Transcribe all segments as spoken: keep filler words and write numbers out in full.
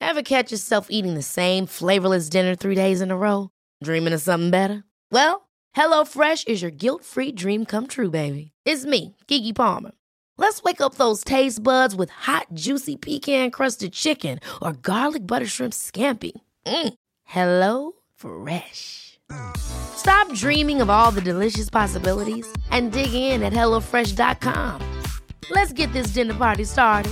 Ever catch yourself eating the same flavorless dinner three days in a row? Dreaming of something better? Well, HelloFresh is your guilt-free dream come true, baby. It's me, Keke Palmer. Let's wake up those taste buds with hot, juicy pecan-crusted chicken or garlic butter shrimp scampi. Mm. Hello Fresh. Stop dreaming of all the delicious possibilities and dig in at hello fresh dot com. Let's get this dinner party started.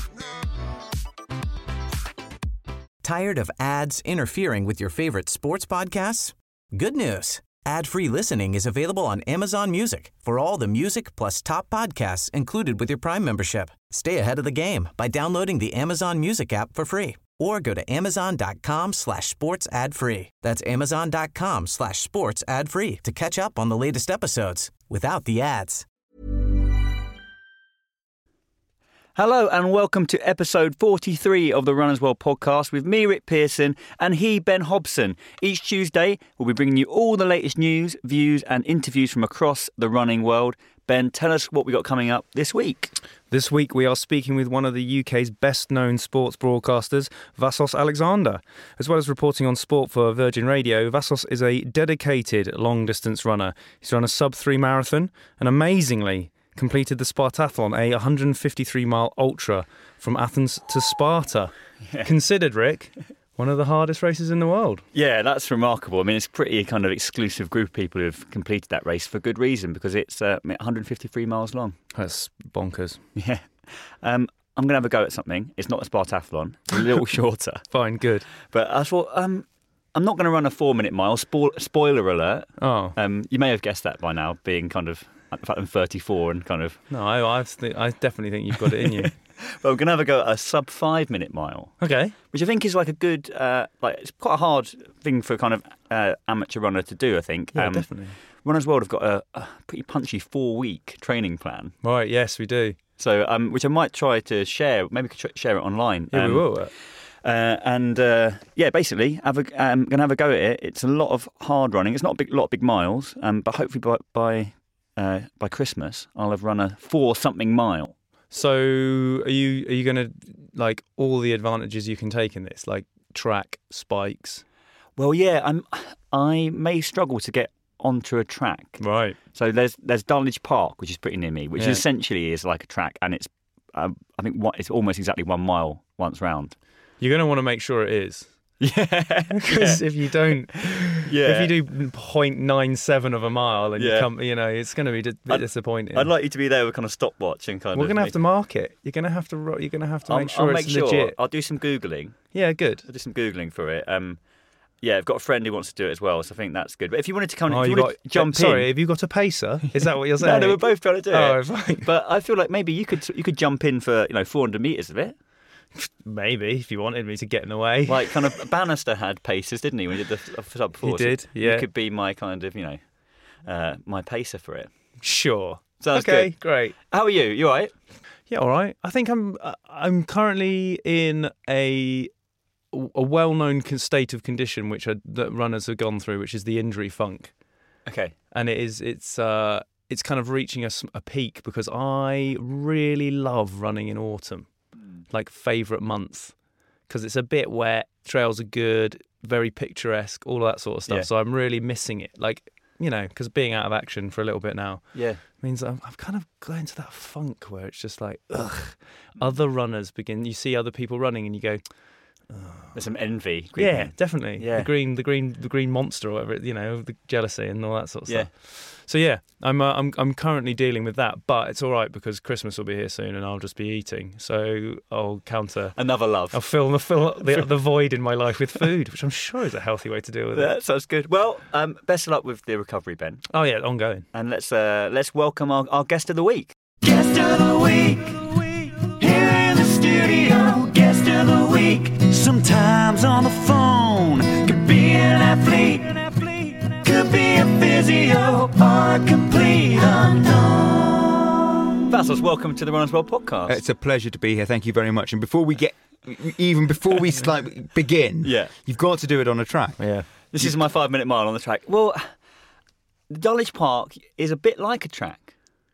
Tired of ads interfering with your favorite sports podcasts? Good news. Ad-free listening is available on Amazon Music for all the music plus top podcasts included with your Prime membership. Stay ahead of the game by downloading the Amazon Music app for free or go to amazon.com slash sports ad free. That's amazon.com slash sports ad free to catch up on the latest episodes without the ads. Hello and welcome to episode forty-three of the Runner's World podcast with me, Rick Pearson, and he, Ben Hobson. Each Tuesday, we'll be bringing you all the latest news, views and interviews from across the running world. Ben, tell us what we got coming up this week. This week we are speaking with one of the U K's best-known sports broadcasters, Vassos Alexander. As well as reporting on sport for Virgin Radio, Vassos is a dedicated long-distance runner. He's run a sub-three marathon and, amazingly, completed the Spartathlon, a one hundred fifty-three mile ultra from Athens to Sparta. Yeah. Considered, Rick, one of the hardest races in the world. Yeah, that's remarkable. I mean, it's a pretty kind of exclusive group of people who have completed that race for good reason, because it's uh, one hundred fifty-three miles long. That's bonkers. Yeah. Um, I'm going to have a go at something. It's not a Spartathlon. It's a little shorter. Fine, good. But I thought, um, I'm not going to run a four-minute mile. Spo- spoiler alert. Oh. Um, you may have guessed that by now, being kind of... In fact, I'm thirty-four and kind of... No, I, I've th- I definitely think you've got it in you. But we're going to have a go at a sub-five-minute mile. Okay. Which I think is like a good... Uh, like it's quite a hard thing for a kind of uh, amateur runner to do, I think. Yeah, um, definitely. Runners World have got a, a pretty punchy four-week training plan. Right, yes, we do. So, um, which I might try to share. Maybe we could tr- share it online. Yeah, um, we will. Uh, and uh, yeah, basically, have a, um, going to have a go at it. It's a lot of hard running. It's not a big, lot of big miles, um, but hopefully by... by Uh, by Christmas, I'll have run a four something mile. So, are you are you going to like all the advantages you can take in this, like track, spikes? Well, yeah, I'm. I may struggle to get onto a track. Right. So there's there's Dulwich Park, which is pretty near me, which Yeah. essentially is like a track, and it's um, I think one, it's almost exactly one mile once round. You're going to want to make sure it is. Yeah, Because yeah. if you don't, Yeah. if you do zero point nine seven of a mile and Yeah. you come, you know, it's going to be a bit I'd- disappointing. I'd like you to be there with kind of stopwatch and kind We're of. going to have make- to mark it. You're going to have to. ro- You're going to have to I'll, make sure I'll it's make sure. legit. I'll do some googling. Yeah, good. I'll do some googling for it. Um, yeah, I've got a friend who wants to do it as well, so I think that's good. But if you wanted to come, Oh, if you you wanted got, to jump sorry, in, have you got a pacer? Is that what you're no, saying? no, we're both trying to do Oh, it. fine. But I feel like maybe you could you could jump in for you know four hundred metres of it. Maybe if you wanted me to get in the way. Like kind of Bannister had paces, didn't he? When he did the sub four. He did, yeah. You could be my kind of you know uh, my pacer for it. Sure. Sounds okay, good. great. How are you? You all right? Yeah, all right. I think I'm. uh, I'm currently in a a well-known con- state of condition which are, that runners have gone through, which is the injury funk, Okay. and it is it's uh it's kind of reaching a, s- a peak because I really love running in autumn, like favourite month, because it's a bit wet, trails are good, very picturesque, all that sort of stuff. Yeah. So I'm really missing it, like you know, because being out of action for a little bit now. Yeah. Means I'm, I've kind of got into that funk where it's just like, ugh. Other runners begin. You see other people running, and you go, There's some envy. yeah, definitely. Yeah. The green, the green, the green monster, or whatever. You know, the jealousy and all that sort of Yeah. stuff. So yeah, I'm, uh, I'm, I'm currently dealing with that, but it's all right because Christmas will be here soon, and I'll just be eating. So I'll counter. Another love. I'll fill the fill the, the void in my life with food, which I'm sure is a healthy way to deal with it. That sounds good. Well, um, best of luck with the recovery, Ben. Oh yeah, ongoing. And let's uh, let's welcome our, our guest of the week. Guest of the week, here in the studio. Guest of the week, sometimes on the phone. Could be an athlete, could be a physio, or a complete unknown. Vassos, welcome to the Runners World podcast. It's a pleasure to be here. Thank you very much. And before we get, even before we like begin, Yeah. you've got to do it on a track. Yeah. This is my five minute mile on the track. Well, the Dulwich Park is a bit like a track.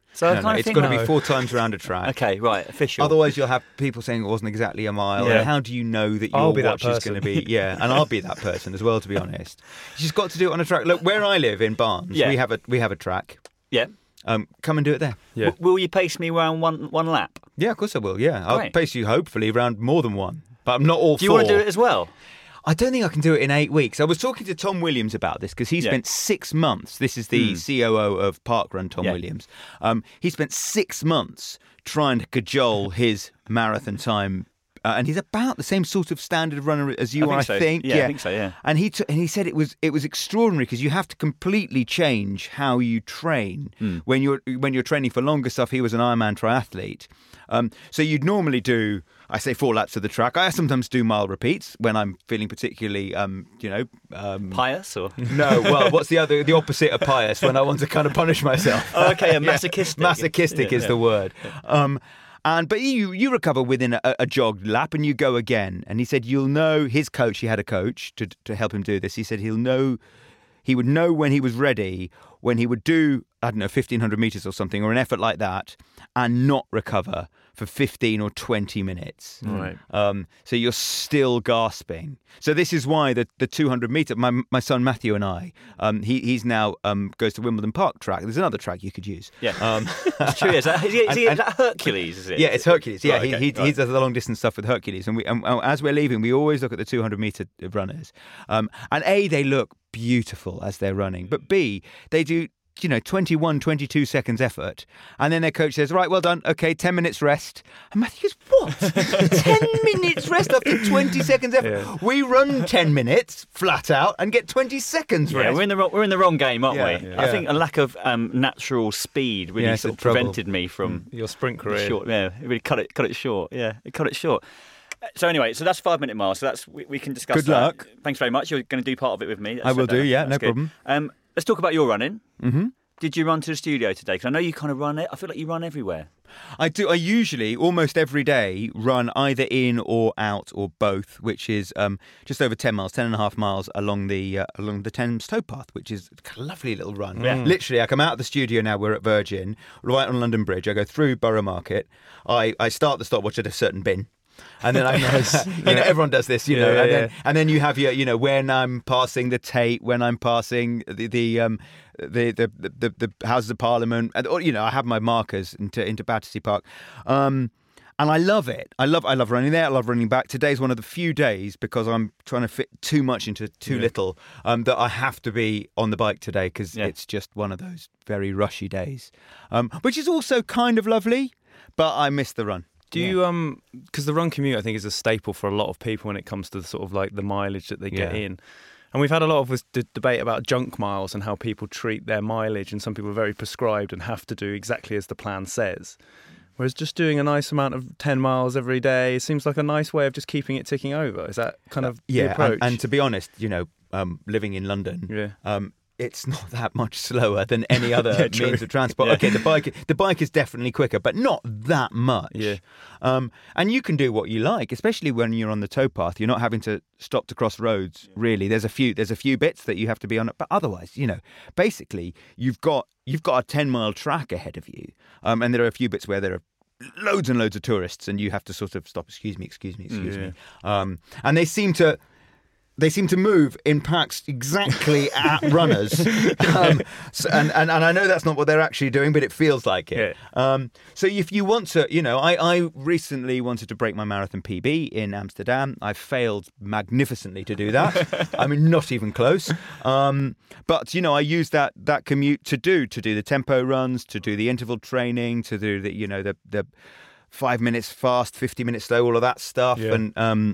So I No, no, kind of it's think, got to like- be four times around a track. Okay, right, official. Otherwise, you'll have people saying it wasn't exactly a mile. Yeah. And how do you know that your I'll be that watch is person. going to be? Yeah, and I'll be that person as well. To be honest, you just got to do it on a track. Look, where I live in Barnes, Yeah. we have a we have a track. yeah. Um, come and do it there. Yeah. W- will you pace me around one one lap? Yeah, of course I will. Yeah, I'll Great. pace you hopefully around more than one, but I'm not all. Do you four. want to do it as well? I don't think I can do it in eight weeks. I was talking to Tom Williams about this because he Yeah. spent six months. This is the Mm. C O O of Parkrun, Tom Yeah. Williams. Um, he spent six months trying to cajole his marathon time. Uh, and he's about the same sort of standard of runner as you I think are, so. I think. Yeah, I think so, yeah. And he t- and he said it was it was extraordinary because you have to completely change how you train Mm. when you're when you're training for longer stuff. He was an Ironman triathlete, um, so you'd normally do I say four laps of the track. I sometimes do mile repeats when I'm feeling particularly, um, you know, um, Pious or? no. Well, what's the other the opposite of pious? When I want to kind of punish myself. Oh, okay, a Yeah, masochistic. masochistic Yeah, is yeah. the word. Um, and but you you recover within a, a jogged lap and you go again. And he said you'll know his coach. He had a coach to to help him do this. He said he'll know. He would know when he was ready, when he would do, I don't know, fifteen hundred metres or something, or an effort like that, and not recover for fifteen or twenty minutes. Right. Um, so you're still gasping. So this is why the, the two hundred metre, my my son Matthew and I, um, he he's now um, goes to Wimbledon Park track. There's another track you could use. Yeah. Um, It's true. Is that, is, he, is, he, And- is that Hercules? Is it? yeah, it's Hercules. Yeah, Right, he, okay, he, right. he does the long distance stuff with Hercules. And we, and, and as we're leaving, we always look at the two hundred metre runners. Um, and A, they look beautiful as they're running. But B, they do, you know, twenty-one, twenty-two seconds effort. And then their coach says, right, well done. Okay, ten minutes rest. And Matthew goes, what? ten minutes rest after twenty seconds effort? Yeah. We run ten minutes flat out and get twenty seconds Yeah, rest. we're in the wrong, we're in the wrong game, aren't Yeah, we? yeah. I think a lack of um, natural speed really Yeah, it's sort a of trouble. prevented me from Your sprint the career. short. Yeah, it really cut it cut it short. Yeah, it cut it short. Uh, So anyway, so that's five minute mile. So that's we, we can discuss. Good that. luck. Thanks very much. You're going to do part of it with me. I will So do, yeah, that's no good. problem. Um, let's talk about your running. Mm-hmm. Did you run to the studio today? Because I know you kind of run it. I feel like you run everywhere. I do. I usually, almost every day, run either in or out or both, which is um, just over ten miles, ten and a half miles along the uh, along the Thames towpath, which is a lovely little run. Yeah. Literally, I come out of the studio now. We're at Virgin, right on London Bridge. I go through Borough Market. I, I start the stopwatch at a certain bin. And then I you know, everyone does this, you know, Yeah, and, yeah. then, and then you have your, you know, when I'm passing the Tate, when I'm passing the the um, the, the, the, the Houses of Parliament, and or, you know, I have my markers into into Battersea Park, um, and I love it. I love I love running there. I love running back. Today's one of the few days because I'm trying to fit too much into too Yeah. little um, that I have to be on the bike today because Yeah. it's just one of those very rushy days, um, which is also kind of lovely, but I miss the run. Do you um because the run commute I think is a staple for a lot of people when it comes to the sort of like the mileage that they get Yeah. in, and we've had a lot of this d- debate about junk miles and how people treat their mileage, and some people are very prescribed and have to do exactly as the plan says, whereas just doing a nice amount of ten miles every day seems like a nice way of just keeping it ticking over. Is that kind of the Yeah, and, approach? and to be honest, you know, um, living in London, Yeah. um, it's not that much slower than any other Yeah, true. means of transport. Yeah. Okay, the bike the bike is definitely quicker, but not that much. Yeah. Um, and you can do what you like, especially when you're on the towpath. You're not having to stop to cross roads. Really, there's a few there's a few bits that you have to be on, but otherwise, you know, basically you've got you've got a ten mile track ahead of you, um, and there are a few bits where there are loads and loads of tourists, and you have to sort of stop. Excuse me, excuse me, excuse Yeah. me. Um, and they seem to. They seem to move in packs exactly at runners, um, so, and, and and I know that's not what they're actually doing, but it feels like it. Um, so if you want to, you know, I, I recently wanted to break my marathon P B in Amsterdam. I failed magnificently to do that. I mean, not even close. Um, but you know, I used that that commute to do to do the tempo runs, to do the interval training, to do the you know the the five minutes fast, fifty minutes slow, all of that stuff, Yeah. and. Um,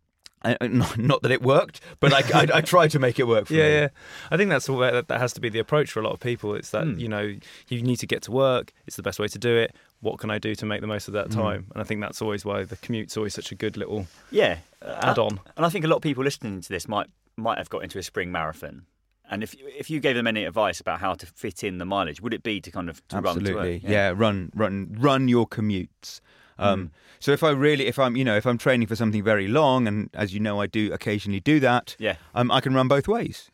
I, not, not that it worked, but I, I, I tried to make it work for Yeah, me. yeah. I think that's all, that, that has to be the approach for a lot of people. It's that, Mm. you know, you need to get to work. It's the best way to do it. What can I do to make the most of that time? And I think that's always why the commute's always such a good little Yeah, add on. And I think a lot of people listening to this might might have got into a spring marathon. And if if you gave them any advice about how to fit in the mileage, would it be to kind of to run to Absolutely, work? yeah. Run, run, run your commutes. Um, Mm. So if I really, if I'm, you know, if I'm training for something very long, and as you know, I do occasionally do that. Yeah. Um, I can run both ways,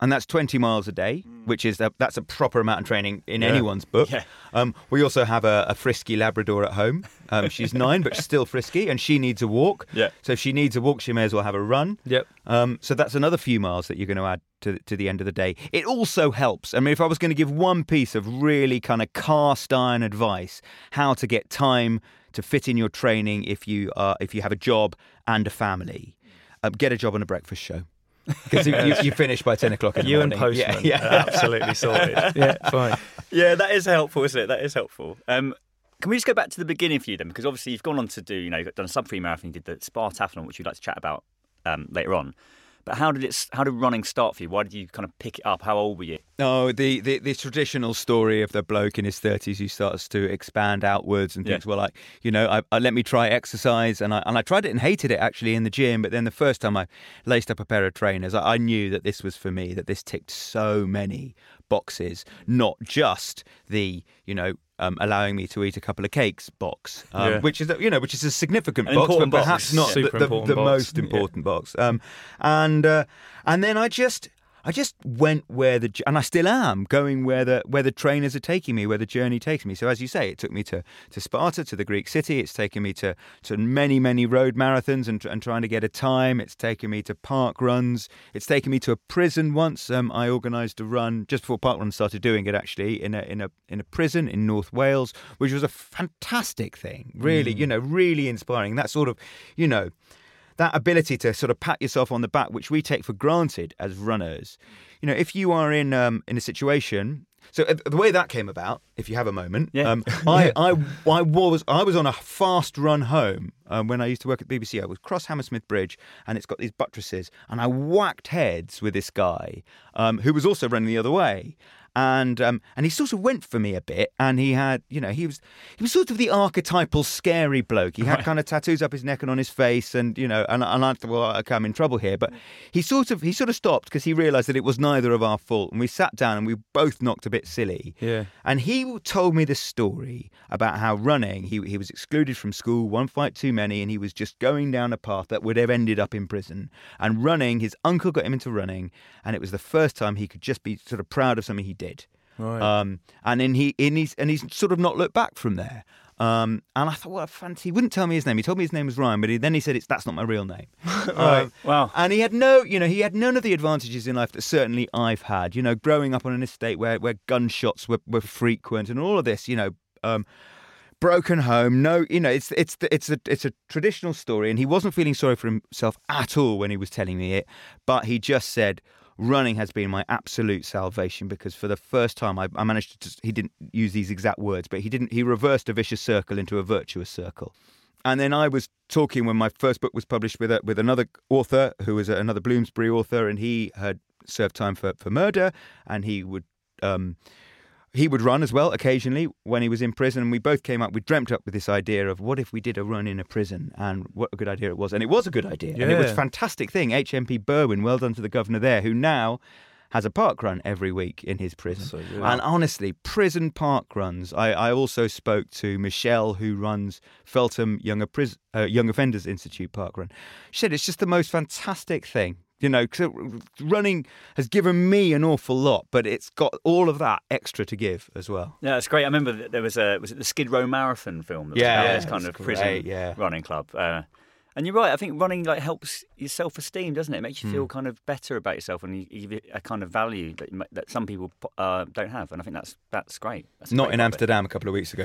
and that's twenty miles a day, which is a, that's a proper amount of training in Yeah. anyone's book. Yeah. Um, we also have a, a frisky Labrador at home. Um, she's nine, but still frisky, and she needs a walk. Yeah. So if she needs a walk, she may as well have a run. Yep. Um, so that's another few miles that you're going to add to to the end of the day. It also helps. I mean, if I was going to give one piece of really kind of cast iron advice, how to get time to fit in your training if you are if you have a job and a family, um, get a job on a breakfast show. Because you, you, you finish by ten o'clock in the You and morning. Postman. Yeah, yeah. Absolutely sorted. Yeah, fine. Yeah, that is helpful, isn't it? That is helpful. Um, can we just go back to the beginning for you then? Because obviously you've gone on to do, you know, you've done a sub-three marathon, you did the Spartathlon, which you'd like to chat about um, later on. But how did it? How did running start for you? Why did you kind of pick it up? How old were you? No, the, the, the traditional story of the bloke in his thirties who starts to expand outwards and thinks, Yeah. well, I, you know, I, I let me try exercise, and I and I tried it and hated it actually in the gym. But then the first time I laced up a pair of trainers, I, I knew that this was for me. That this ticked so many boxes, not just the, you know, um, allowing me to eat a couple of cakes box, um, Yeah. which is a, you know, which is a significant An box, but important box. perhaps not Super the, the, important the box. most Yeah. important box. Um, and uh, and then I just. I just went where the and I still am going where the where the trainers are taking me, where the journey takes me. So as you say, it took me to, to Sparta, to the Greek city. It's taken me to, to many many road marathons and and trying to get a time. It's taken me to park runs. It's taken me to a prison once. Um, I organised a run just before park run started doing it actually in a in a in a prison in North Wales, which was a fantastic thing. Really, you know, really inspiring. That sort of, you know. That ability to sort of pat yourself on the back, which we take for granted as runners. You know, if you are in um, in a situation, so uh, the way that came about, if you have a moment, Yeah. um, I, I I was I was on a fast run home um, when I used to work at the B B C. I was cross Hammersmith Bridge, and it's got these buttresses, and I whacked heads with this guy um, who was also running the other way. And um, and he sort of went for me a bit, and he had, you know, he was he was sort of the archetypal scary bloke. He had Right. kind of tattoos up his neck and on his face, and you know, and, and I thought, well, okay, I'm in trouble here. But he sort of he sort of stopped because he realised that it was neither of our fault, and we sat down and we both knocked a bit silly. Yeah. And he told me this story about how running, he he was excluded from school, one fight too many, and he was just going down a path that would have ended up in prison. And running, his uncle got him into running, and it was the first time he could just be sort of proud of something he did. Right. Um, and then he and he's and he's sort of not looked back from there. Um, and I thought, well, fancy. He wouldn't tell me his name. He told me his name was Ryan, but he, then he said, "It's that's not my real name." Right. Um, Wow. And he had no, you know, he had none of the advantages in life that certainly I've had. You know, growing up on an estate where where gunshots were, were frequent and all of this. You know. Um, Broken home, no, you know, it's it's it's a it's a traditional story, and he wasn't feeling sorry for himself at all when he was telling me it. But he just said, running has been my absolute salvation because for the first time I, I managed to. He didn't use these exact words, but he didn't. He reversed a vicious circle into a virtuous circle. And then I was talking when my first book was published with a, with another author who was another Bloomsbury author, and he had served time for, for murder, and he would. Um, He would run as well occasionally when he was in prison, and we both came up, we dreamt up with this idea of what if we did a run in a prison, and what a good idea it was. And it was a good idea, and it was a Yeah. fantastic thing. H M P Berwin, well done to the governor there, who now has a park run every week in his prison. So good. And honestly, prison park runs. I, I also spoke to Michelle, who runs Feltham Young, Pris- uh, Young Offenders Institute park run. She said it's just the most fantastic thing. You know, 'cause running has given me an awful lot, but it's got all of that extra to give as well. Yeah, it's great. I remember that there was a was it the Skid Row Marathon film that was Yeah, about this kind it's of prison great, yeah. running club. Uh, and you're right. I think running like helps your self esteem, doesn't it? It makes you feel kind of better about yourself, and you, you give it a kind of value that you, might- that some people uh, don't have. And I think that's that's great. That's a Not great in part of it. Amsterdam a couple of weeks ago.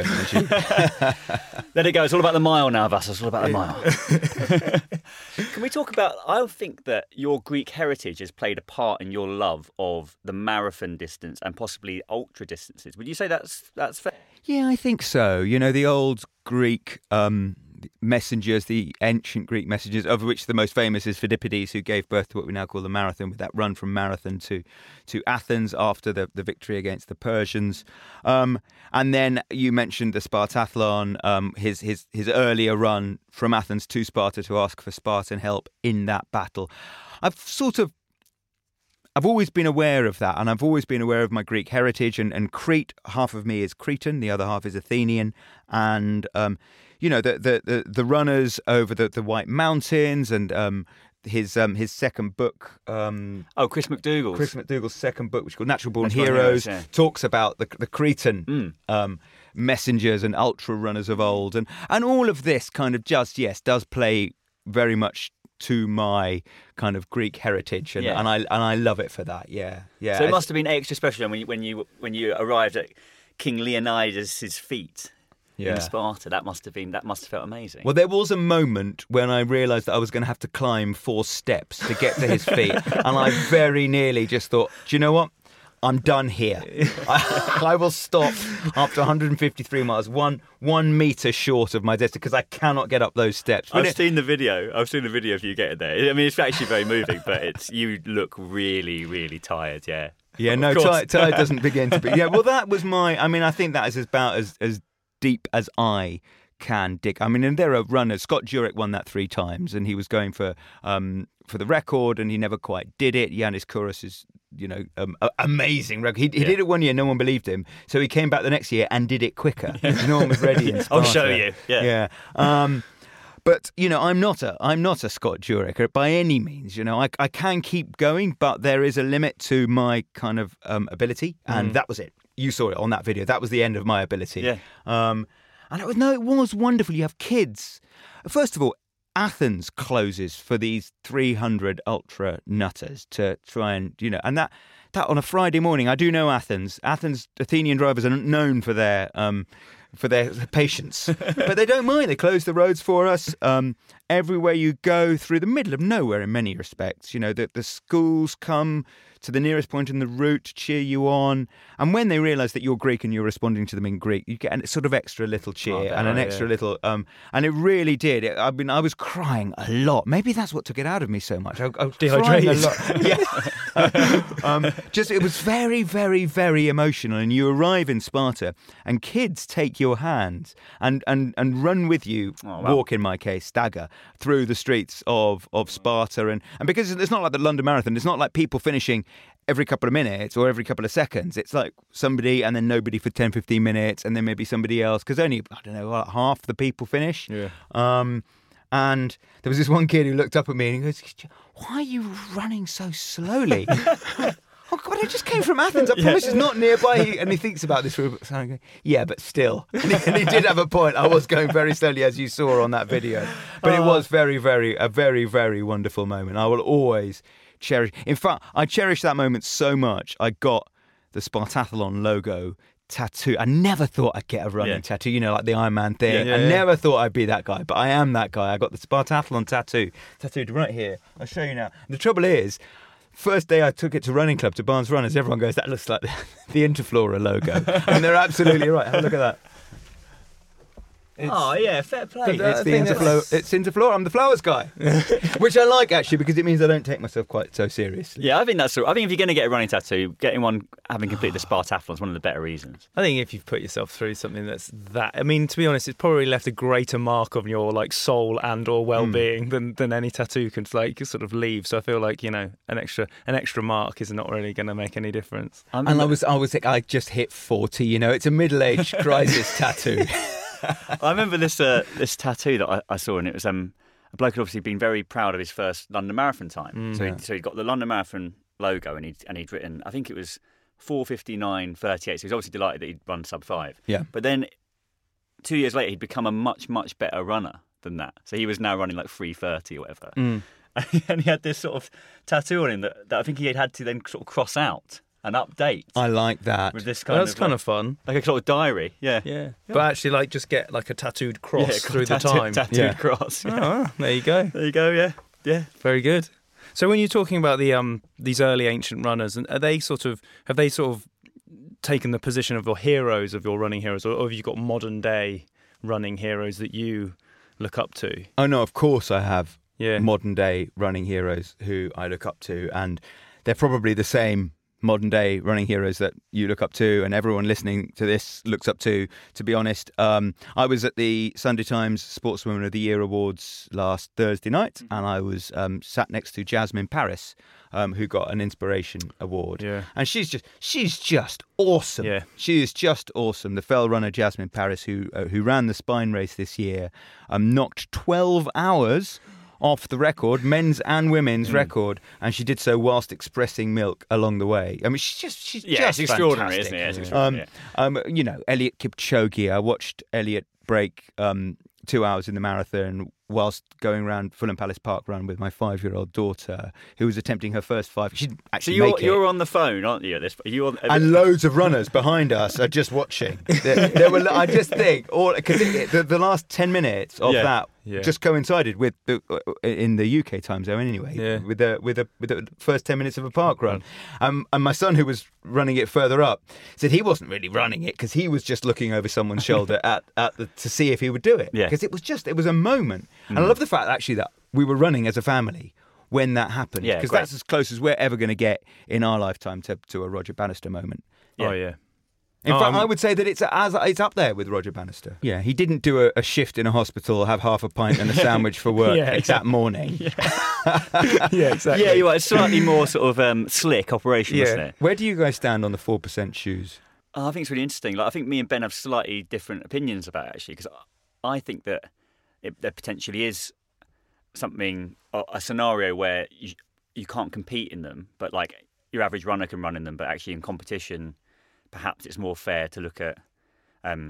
There it go. It's all about the mile now, Vass. It's all about the mile. Can we talk about? I think that your Greek heritage has played a part in your love of the marathon distance and possibly ultra distances. Would you say that's that's fair? Yeah, I think so. You know, the old Greek um, messengers, the ancient Greek messengers, of which the most famous is Phidippides, who gave birth to what we now call the marathon, with that run from Marathon to to Athens after the, the victory against the Persians. Um, and then you mentioned the Spartathlon, um, his, his, his earlier run from Athens to Sparta to ask for Spartan help in that battle. I've sort of I've always been aware of that, and I've always been aware of my Greek heritage. And, and Crete, half of me is Cretan, the other half is Athenian. And, um, you know, the, the, the, the runners over the, the White Mountains and um, his um, his second book. Um, oh, Chris McDougall's. Chris McDougall's second book, which is called Natural Born Natural Heroes, Heroes, yeah. talks about the the Cretan Mm. um, messengers and ultra runners of old, and and all of this kind of just yes does play very much to my kind of Greek heritage, and, Yeah. and I and I love it for that. Yeah, yeah. So it It's- must have been extra special when you when you when you arrived at King Leonidas' feet Yeah. in Sparta. That must have been that must have felt amazing. Well, there was a moment when I realised that I was going to have to climb four steps to get to his feet, and I very nearly just thought, do you know what? I'm done here. I, I will stop after one hundred fifty-three miles, one one metre short of my destiny, because I cannot get up those steps. But I've it- seen the video. I've seen the video of you getting there. I mean, it's actually very moving, but it's you look really, really tired. Yeah. Yeah, Of no, course. tide, tide doesn't begin to be. Yeah, well, that was my. I mean, I think that is about as as deep as I can dig. I mean, and there are runners. Scott Jurek won that three times, and he was going for um for the record, and he never quite did it. Yanis Kouros is, you know, um, a- amazing record. He, he Yeah. did it one year, no one believed him, so he came back the next year and did it quicker. No one was ready. In I'll Sparta. show you. Yeah. yeah. Um, But you know, I'm not a I'm not a Scott Jurek by any means. You know, I I can keep going, but there is a limit to my kind of um, ability, and that was it. You saw it on that video. That was the end of my ability. Yeah. Um, and it was no, it was wonderful. You have kids. First of all, Athens closes for these three hundred ultra nutters to try and you know, and that that on a Friday morning. I do know Athens. Athens Athenian drivers are known for their um, for their patience, but they don't mind. They close the roads for us. Um, everywhere you go, through the middle of nowhere in many respects. You know, the, the schools come to the nearest point in the route to cheer you on. And when they realise that you're Greek and you're responding to them in Greek, you get a sort of extra little cheer Oh, I bet, and an oh, extra yeah. little... Um, and it really did. It, I mean, I was crying a lot. Maybe that's what took it out of me so much. I, I was crying a Dehydrated. lot. Yeah. um, just it was very, very, very emotional. And you arrive in Sparta, and kids take your hand and and and run with you, Oh, wow. walk in my case, stagger through the streets of of Sparta, and and because it's not like the London Marathon, it's not like people finishing every couple of minutes or every couple of seconds. It's like somebody and then nobody for ten, fifteen minutes, and then maybe somebody else, because only I don't know like half the people finish. Yeah. Um, and there was this one kid who looked up at me and he goes, "Why are you running so slowly?" Oh God! I just came from Athens. I promise it's not nearby. He, and he thinks about this for a so I go, yeah, but still. And he, and he did have a point. I was going very slowly, as you saw on that video. But it was very, very, a very, very wonderful moment. I will always cherish. In fact, I cherish that moment so much. I got the Spartathlon logo tattoo. I never thought I'd get a running Yeah. tattoo. You know, like the Iron Man thing. Yeah, I yeah, yeah. never thought I'd be that guy, but I am that guy. I got the Spartathlon tattoo tattooed right here. I'll show you now. The trouble is, first day I took it to Running Club, to Barnes Runners, everyone goes, that looks like the, the Interflora logo. And they're absolutely right. Have a look at that. It's, Oh yeah, fair play. But, uh, it's I the think Interflora. that's- It's Interflora. I'm the flowers guy, which I like actually because it means I don't take myself quite so seriously. Yeah, I think that's. I think if you're going to get a running tattoo, getting one having completed the Spartathlon is one of the better reasons. I think if you've put yourself through something that's that, I mean, to be honest, it's probably left a greater mark on your like soul and or well-being than, than any tattoo can like sort of leave. So I feel like you know an extra an extra mark is not really going to make any difference. I And I was, I was, I just hit forty. You know, it's a middle-age crisis tattoo. I remember this uh, this tattoo that I, I saw, and it was um, a bloke had obviously been very proud of his first London Marathon time. so, he, so he got the London Marathon logo, and he'd and he'd written, I think it was four fifty-nine thirty-eight. So he was obviously delighted that he'd run sub five. Yeah. But then two years later, he'd become a much much better runner than that. So he was now running like three thirty or whatever. And he had this sort of tattoo on him that, that I think he had had to then sort of cross out and update I like that. with this kind That's of kind like, of fun. like a sort of diary. Yeah. Yeah. But actually, like, just get like a tattooed cross Yeah, through the tattoo- time. Tattooed Yeah. cross. Oh, Yeah. ah, there you go. There you go. Yeah. Yeah. Very good. So when you're talking about the um these early ancient runners, and are they sort of have they sort of taken the position of your heroes, of your running heroes, or, or have you got modern day running heroes that you look up to? Oh no, of course I have Yeah. modern day running heroes who I look up to, and they're probably the same modern day running heroes that you look up to and everyone listening to this looks up to, to be honest. Um, I was at the Sunday Times Sportswoman of the Year Awards last Thursday night, and I was um, sat next to Jasmine Paris, um, who got an Inspiration Award. Yeah. And she's just she's just awesome. Yeah. She is just awesome. The fell runner Jasmine Paris, who uh, who ran the Spine race this year, um, knocked twelve hours off the record, men's and women's Mm. record, and she did so whilst expressing milk along the way. I mean, she's just she's Yeah, just it's extraordinary, fantastic. isn't it? It's extraordinary. Um, um, you know, Elliot Kipchoge. I watched Elliot break um, two hours in the marathon whilst going around Fulham Palace Park Run with my five-year-old daughter, who was attempting her first five. She didn't So actually you're make it. you're on the phone, aren't you? At this, are you on? And loads of runners behind us are just watching. There, there were, I just think, all because the, the last ten minutes of Yeah, that yeah. just coincided with the uh, in the U K time zone anyway. Yeah. With the with the with the first ten minutes of a park run, um, and my son, who was running it further up, said he wasn't really running it because he was just looking over someone's shoulder at at the, to see if he would do it. Yeah. Because it was just it was a moment, and I love the fact actually that we were running as a family when that happened. Yeah, because great. that's as close as we're ever going to get in our lifetime to to a Roger Bannister moment. Yeah. Oh yeah. In Oh, fact, um, I would say that it's as it's up there with Roger Bannister. Yeah, he didn't do a, a shift in a hospital, have half a pint and a sandwich for work Yeah, that morning. Yeah, exactly. Yeah, you're right. It's slightly more sort of um, slick operation, isn't Yeah. it? Where do you guys stand on the four percent shoes? Oh, I think it's really interesting. Like, I think me and Ben have slightly different opinions about it, actually, because I think that it, there potentially is something, a a scenario where you, you can't compete in them, but like your average runner can run in them, but actually in competition, perhaps it's more fair to look at um,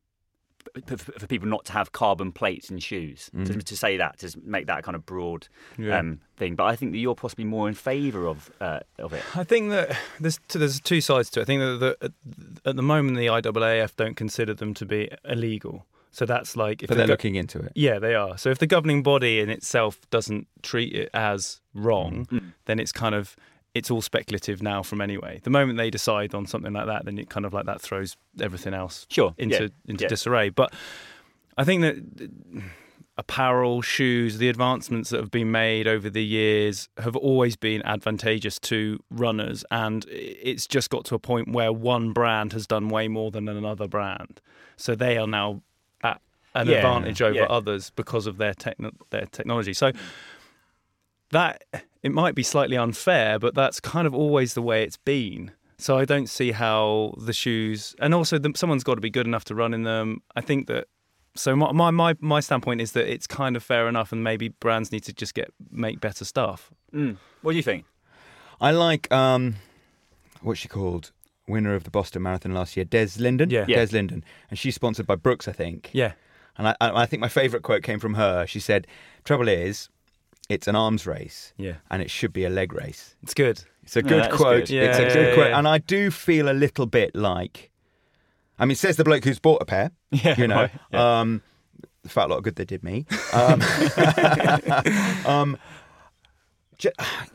p- p- for people not to have carbon plates in shoes. To, to say that, to make that kind of broad Yeah. um, thing. But I think that you're possibly more in favour of uh, of it. I think that there's t- there's two sides to it. I think that the, at, at the moment the I A A F don't consider them to be illegal. So that's like if But the they're go- looking into it. Yeah, they are. So if the governing body in itself doesn't treat it as wrong, Mm. then it's kind of it's all speculative now from anyway. The moment they decide on something like that, then it kind of like that throws everything else Sure, into yeah, into yeah. disarray. But I think that apparel, shoes, the advancements that have been made over the years have always been advantageous to runners, and it's just got to a point where one brand has done way more than another brand. So they are now at an Yeah, advantage over yeah. others because of their techno- their technology. So that it might be slightly unfair, but that's kind of always the way it's been. So I don't see how the shoes, and also the, someone's got to be good enough to run in them. I think that. So my, my my my standpoint is that it's kind of fair enough, and maybe brands need to just get make better stuff. Mm. What do you think? I like um, what's she called? Winner of the Boston Marathon last year, Des Linden. Yeah. Yeah. Des Linden, and she's sponsored by Brooks, I think. Yeah, And I, I I think my favourite quote came from her. She said, "Trouble is, it's an arms race, yeah, and it should be a leg race." it's good. It's a No, good that is quote. good. Yeah, it's a yeah, good yeah, quote, yeah. and I do feel a little bit like. I mean, says the bloke who's bought a pair. Yeah, You know, right, yeah. um, the fat lot of good they did me. Um, um, ju-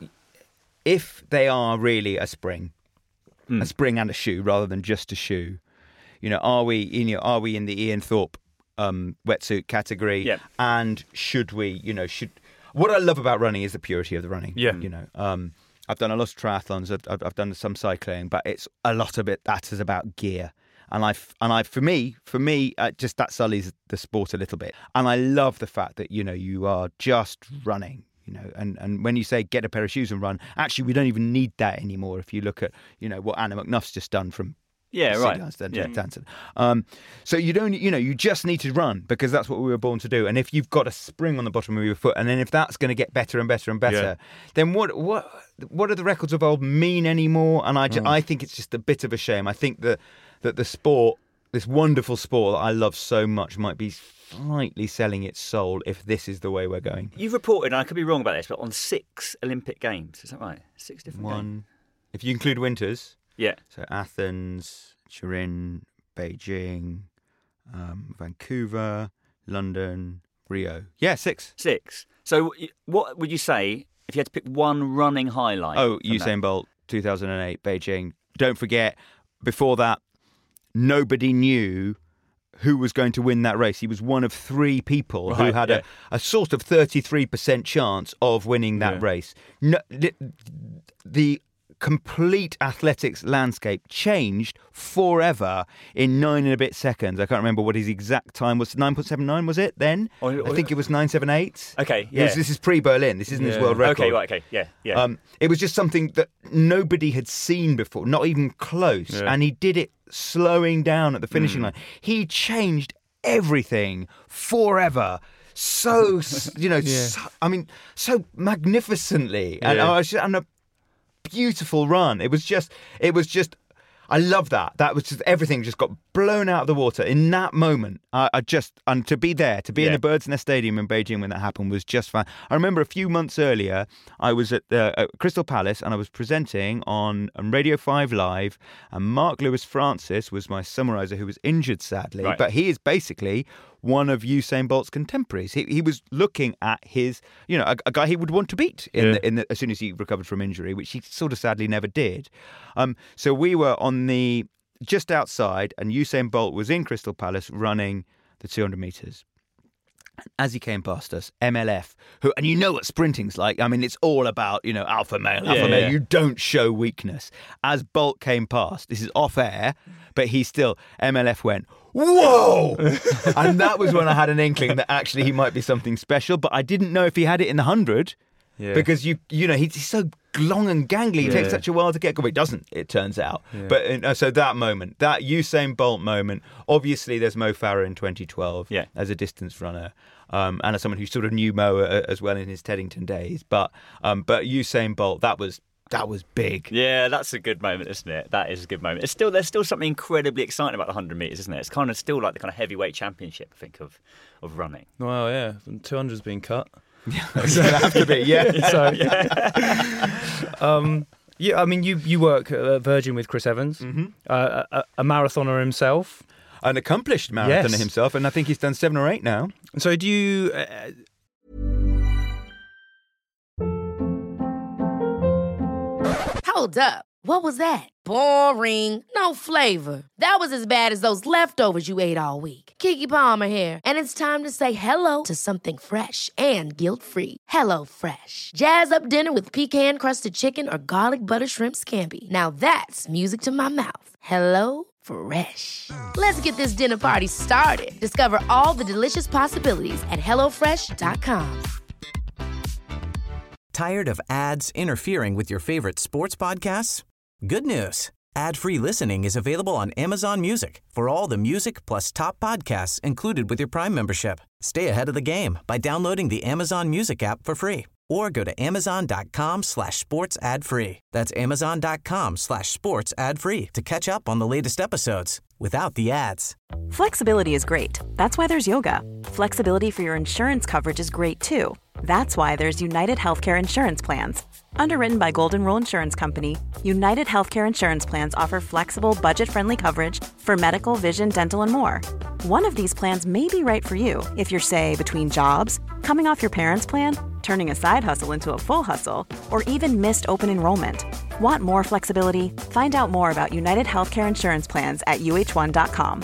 if they are really a spring, Mm. a spring and a shoe rather than just a shoe, you know, are we? You know, are we in the Ian Thorpe um, wetsuit category? Yeah. And should we? You know, should what I love about running is the purity of the running. Yeah. You know, um, I've done a lot of triathlons. I've, I've, I've done some cycling, but it's a lot of it that is about gear. And I and I for me for me uh, just that sullies the sport a little bit. And I love the fact that you know you are just running. You know, and, and when you say get a pair of shoes and run, actually we don't even need that anymore. If you look at you know what Anna McNuff's just done from Yeah, Sea right. Lions to Yeah. Danson. Um, so you don't, you know, you just need to run because that's what we were born to do. And if you've got a spring on the bottom of your foot, and then if that's going to get better and better and better, Yeah. then what, what, what do the records of old mean anymore? And I, ju- I think it's just a bit of a shame. I think that that the sport, this wonderful sport that I love so much, might be slightly selling its soul if this is the way we're going. You've reported, and I could be wrong about this, but on six Olympic Games. Is that right? Six different games. One, if you include winters. Yeah. So Athens, Turin, Beijing, um, Vancouver, London, Rio. Yeah, six. Six. So y- what would you say if you had to pick one running highlight? Oh, from that? Usain Bolt, two thousand eight, Beijing. Don't forget, before that, nobody knew who was going to win that race. He was one of three people who Right, had yeah. a, a sort of thirty-three percent chance of winning that Yeah. race. No, the, the complete athletics landscape changed forever in nine and a bit seconds. I can't remember what his exact time was. nine point seven nine was it then? Oh, I oh, think it was nine seven eight. Okay, This- yeah. This is pre-Berlin. This isn't his Yeah. world record. Okay, right, okay, yeah, yeah. Um, it was just something that nobody had seen before, not even close. Yeah. And he did it slowing down at the finishing Mm. line. He changed everything forever. so, you know, Yeah. so, I mean, so magnificently. And Yeah. I was just, and a beautiful run. It was just, it was just, I love that. That was just, everything just got blown out of the water in that moment. I, I just, and to be there, to be in Yeah. the Bird's Nest Stadium in Beijing when that happened was just fun. I remember a few months earlier, I was at, uh, at Crystal Palace and I was presenting on, on Radio five Live, and Mark Lewis Francis was my summariser who was injured, sadly. Right. But he is basically one of Usain Bolt's contemporaries. He he was looking at his, you know, a, a guy he would want to beat in Yeah. the, in the, as soon as he recovered from injury, which he sort of sadly never did. Um, so we were on the just outside, and Usain Bolt was in Crystal Palace running the two hundred metres. As he came past us, M L F, who, and you know what sprinting's like. I mean, it's all about, you know, alpha male, alpha Yeah, male. yeah. You don't show weakness. As Bolt came past, this is off air, but he still, M L F went, whoa! And that was when I had an inkling that actually he might be something special, but I didn't know if he had it in the hundred. Yeah. Because you you know he's, he's so long and gangly. It Yeah. takes such a while to get going. It doesn't. It turns out. Yeah. But uh, so that moment, that Usain Bolt moment. Obviously, there's Mo Farah in twenty twelve Yeah. as a distance runner, um, and as someone who sort of knew Mo uh, as well in his Teddington days. But um, but Usain Bolt, that was that was big. Yeah, that's a good moment, isn't it? That is a good moment. It's still there's still something incredibly exciting about the hundred meters, isn't it? It's kind of still like the kind of heavyweight championship, I think, of of running. Well, yeah, two hundred's been cut. So it have to be, yeah. So, um, yeah, I mean, you you work at Virgin with Chris Evans, Mm-hmm. uh, a, a marathoner himself. An accomplished marathoner Yes. himself, and I think he's done seven or eight now. So, do you? Uh, Hold up. What was that? Boring. No flavor. That was as bad as those leftovers you ate all week. Keke Palmer here, and it's time to say hello to something fresh and guilt-free. Hello Fresh. Jazz up dinner with pecan-crusted chicken or garlic butter shrimp scampi. Now that's music to my mouth. Hello Fresh. Let's get this dinner party started. Discover all the delicious possibilities at hello fresh dot com. Tired of ads interfering with your favorite sports podcasts? Good news. Ad-free listening is available on Amazon Music for all the music plus top podcasts included with your Prime membership. Stay ahead of the game by downloading the Amazon Music app for free or go to amazon.com slash sports ad free. That's amazon.com slash sports ad free to catch up on the latest episodes without the ads. Flexibility is great. That's why there's yoga. Flexibility for your insurance coverage is great too. That's why there's United Healthcare Insurance Plans. Underwritten by Golden Rule Insurance Company, United Healthcare Insurance Plans offer flexible, budget-friendly coverage for medical, vision, dental, and more. One of these plans may be right for you if you're, say, between jobs, coming off your parents' plan, turning a side hustle into a full hustle, or even missed open enrollment. Want more flexibility? Find out more about United Healthcare Insurance Plans at U H one dot com.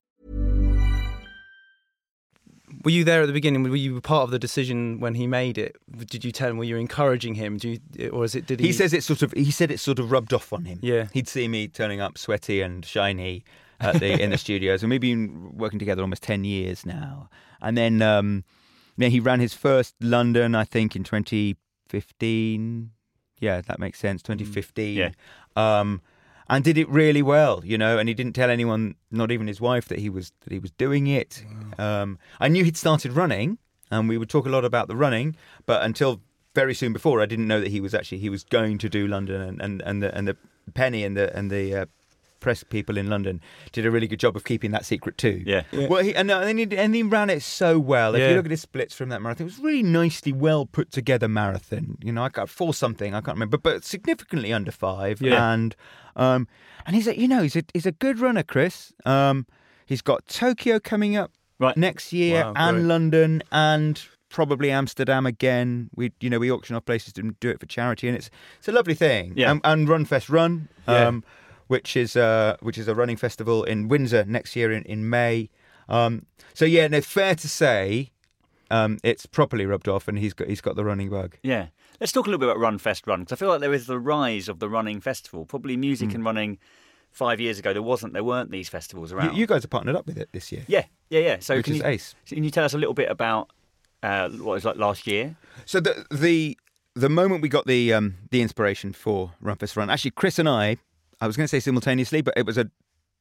were you there at the beginning? Were you part of the decision when he made it? Did you tell him? Were you encouraging him? Do you, or is it? Did he? He says it sort of. He said it sort of rubbed off on him. Yeah. He'd see me turning up sweaty and shiny at the in the studios, and we've been working together almost ten years now. And then, um, then he ran his first London, I think, in twenty fifteen. Yeah, that makes sense. twenty fifteen. Yeah. Um, and did it really well, you know. And he didn't tell anyone, not even his wife, that he was that he was doing it. Wow. Um, I knew he'd started running, and we would talk a lot about the running, but until very soon before, I didn't know that he was actually he was going to do London, and and, and the and the Penny and the and the uh, press people in London did a really good job of keeping that secret too. Yeah. Yeah. Well, he, and, uh, and, he, and he ran it so well. If Yeah. you look at his splits from that marathon, it was really nicely well put together marathon. You know, I got four something, I can't remember, but significantly under five. Yeah. And um, and he's a, you know, he's a he's a good runner, Chris. Um, he's got Tokyo coming up Right. next year, Wow, and great. London, and probably Amsterdam again. We, you know, we auction off places to do it for charity, and it's it's a lovely thing. Yeah. And, and Runfest Run, Yeah. um, which is uh, which is a running festival in Windsor next year in in May. Um, so yeah, and it's fair to say um, it's properly rubbed off, and he's got he's got the running bug. Yeah. Let's talk a little bit about Runfest Run, because I feel like there is the rise of the running festival. Probably music and running five years ago, there wasn't, there weren't these festivals You, around. you guys are partnered up with it this year, Yeah, yeah, yeah. So which can is you, ace. so can you tell us a little bit about uh, what it was like last year? So the the the moment we got the um, the inspiration for Runfest Run, actually, Chris and I, I was going to say simultaneously, but it was a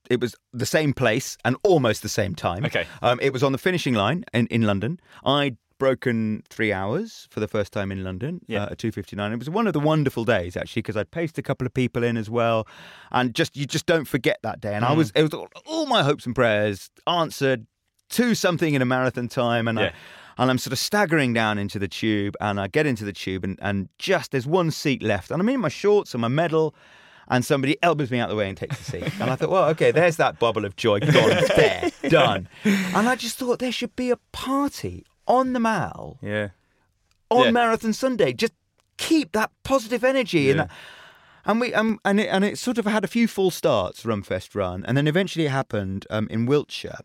it was the same place and almost the same time. Okay. Um, it was on the finishing line in, in London. I'd broken three hours for the first time in London Yeah. uh, at two fifty-nine. It was one of the wonderful days, actually, because I'd paced a couple of people in as well. And just you just don't forget that day. And I was, it was all, all my hopes and prayers answered to something in a marathon time. And Yeah. I, and I'm sort of staggering down into the tube, and I get into the tube, and, and just there's one seat left. And I'm in my shorts and my medal, and somebody elbows me out of the way and takes the seat. And I thought, well, okay, there's that bubble of joy gone, there, done. And I just thought there should be a party on the Mall Yeah. on Yeah. Marathon Sunday. Just keep that positive energy. And, Yeah. that, and we um, and it, and it sort of had a few full starts, Rumfest Run, and then eventually it happened um, in Wiltshire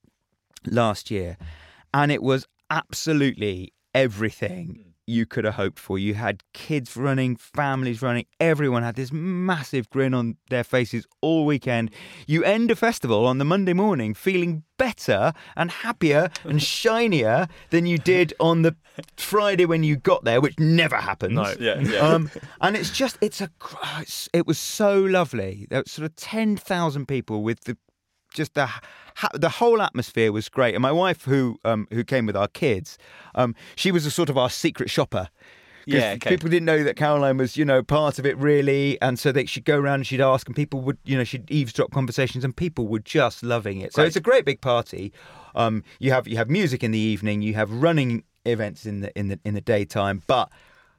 last year, and it was absolutely everything you could have hoped for. You had kids running, families running, everyone had this massive grin on their faces all weekend. You end a festival on the Monday morning feeling better and happier and shinier than you did on the Friday when you got there, which never happens. No. Yeah, yeah. Um, and it's just, it's a, it's, it was so lovely. There was sort of ten thousand people with the, just the ha- the whole atmosphere was great. And my wife, who um, who came with our kids, um, she was a sort of our secret shopper. 'Cause Yeah, okay. people didn't know that Caroline was, you know, part of it really, and so that she'd go around and she'd ask, and people would, you know, she'd eavesdrop conversations, and people were just loving it. So Great. it's a great big party. Um, you have you have music in the evening, you have running events in the in the in the daytime, but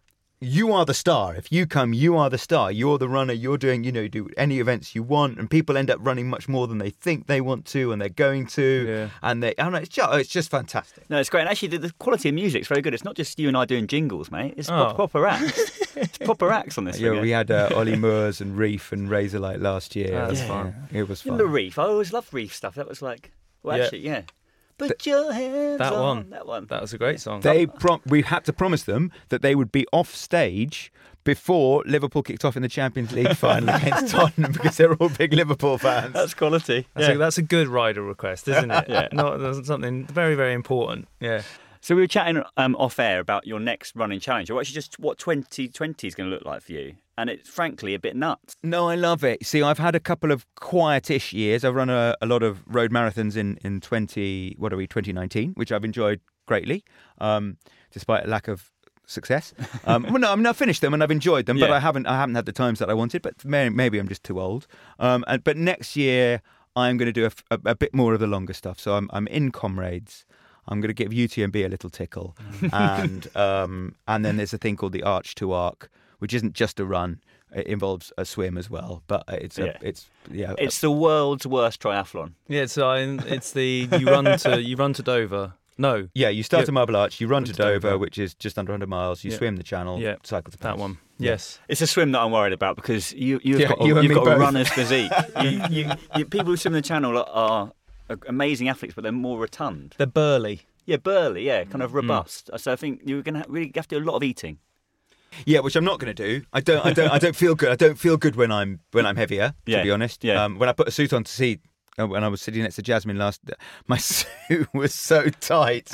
you are the star. If you come, you are the star. You're the runner. You're doing, you know, do any events you want, and people end up running much more than they think they want to, and they're going to. Yeah. And they, I don't know, it's just, it's just fantastic. No, it's great. And actually, the, the quality of music's very good. It's not just you and I doing jingles, mate. It's Oh. pro- proper acts. It's proper acts on this Yeah, thing. we had uh, Ollie Moores and Reef and Razorlight last year. That's Yeah, fun. It was In fun. the Reef. I always loved Reef stuff. That was like, well, Yeah. actually, yeah. Put your hands That on one. that one. That was a great song. They prom- we had to promise them that they would be off stage before Liverpool kicked off in the Champions League final against Tottenham, because they're all big Liverpool fans. That's quality. That's, Yeah. a, that's a good rider request, isn't it? Yeah. Not that's something very, very important. Yeah. So we were chatting um, off air about your next running challenge, or actually just what twenty twenty is going to look like for you. And it's frankly a bit nuts. No, I love it. See, I've had a couple of quietish years. I've run a, a lot of road marathons in, in twenty, what are we, twenty nineteen, which I've enjoyed greatly, um, despite a lack of success. Um, well, no, I mean, I've finished them and I've enjoyed them, but Yeah. I haven't I haven't had the times that I wanted. But may, maybe I'm just too old. Um, and, but next year I'm going to do a, a, a bit more of the longer stuff. So I'm I'm in Comrades. I'm going to give U T M B a little tickle, and um, and then there's a thing called the Arch to Arc, which isn't just a run. It involves a swim as well, but it's a, Yeah. it's yeah. It's the world's worst triathlon. Yeah. So I, it's the you run to you run to Dover. No, yeah, you start Yeah. at Marble Arch, you run to to Dover, Dover. which is just under one hundred miles. You Yeah. swim the channel, Yeah. cycle to that Paris. one. Yeah. Yes. It's a swim that I'm worried about because you, you've Yeah, got a, you and you've me got a both. runner's physique. you, you, you, people who swim in the channel are, are amazing athletes, but they're more rotund. They're burly. Yeah, burly, yeah, kind Mm. of robust. So I think you're going to really have to do a lot of eating. Yeah, which I'm not going to do. I don't. I don't. I don't feel good. I don't feel good when I'm when I'm heavier. To Yeah, be honest. yeah. Um, when I put a suit on to see, uh, when I was sitting next to Jasmine last, my suit was so tight.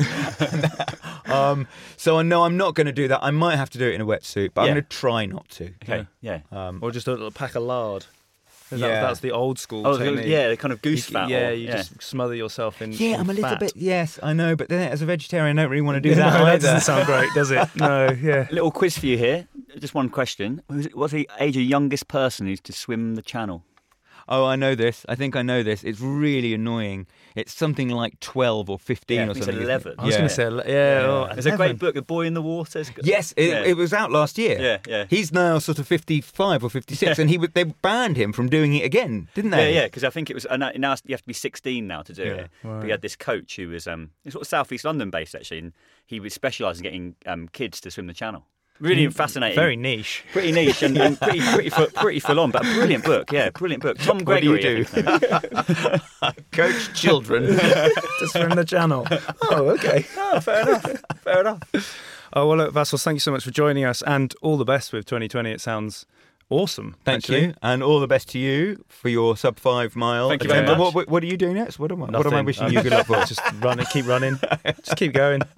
um, so I know I'm not going to do that. I might have to do it in a wetsuit, but Yeah. I'm going to try not to. Okay, yeah. Um, Or just a little pack of lard. That- Yeah. that's the old school Oh, technique. yeah, the kind of goose You- fat. Yeah, or- you just smother yourself in. yeah, in I'm a little fat. bit. Yes, I know, but then as a vegetarian, I don't really want to do No, that that either. doesn't sound great, does it? No, yeah. Little quiz for you here. Just one question. Who's- What's the age of youngest person who's to swim the channel? Oh, I know this. I think I know this. It's really annoying. It's something like twelve or fifteen Yeah, I or think it's something. isn't it? eleven. I was Yeah. going to say, ele- yeah. oh, There's a eleven. great book, The Boy in the Water. It's got- Yes, it, Yeah. it was out last year. Yeah, yeah. He's now sort of fifty-five or fifty-six, Yeah. and he w- they banned him from doing it again, didn't Yeah, they? yeah, because I think it was uh, now now you have to be sixteen now to do Yeah. it. But he had this coach who was um, he's sort of southeast London based actually, and he was specialised in getting um, kids to swim the channel. Really fascinating, Very niche. pretty niche, and, and pretty pretty full, pretty full on, but a brilliant book. Yeah, brilliant book. Tom What do you Gregory. do? I think his name. Coach children. To swim the channel. Oh, okay. Oh, fair enough. Fair enough. Oh, well, look, Vassos, thank you so much for joining us, and all the best with twenty twenty. It sounds awesome. Thank actually. you, and all the best to you for your sub five mile. Thank you very attempt. much. What, what are you doing next? What am I? What am I Nothing. wishing Um, you good luck for? Just run it, keep running. Just keep going.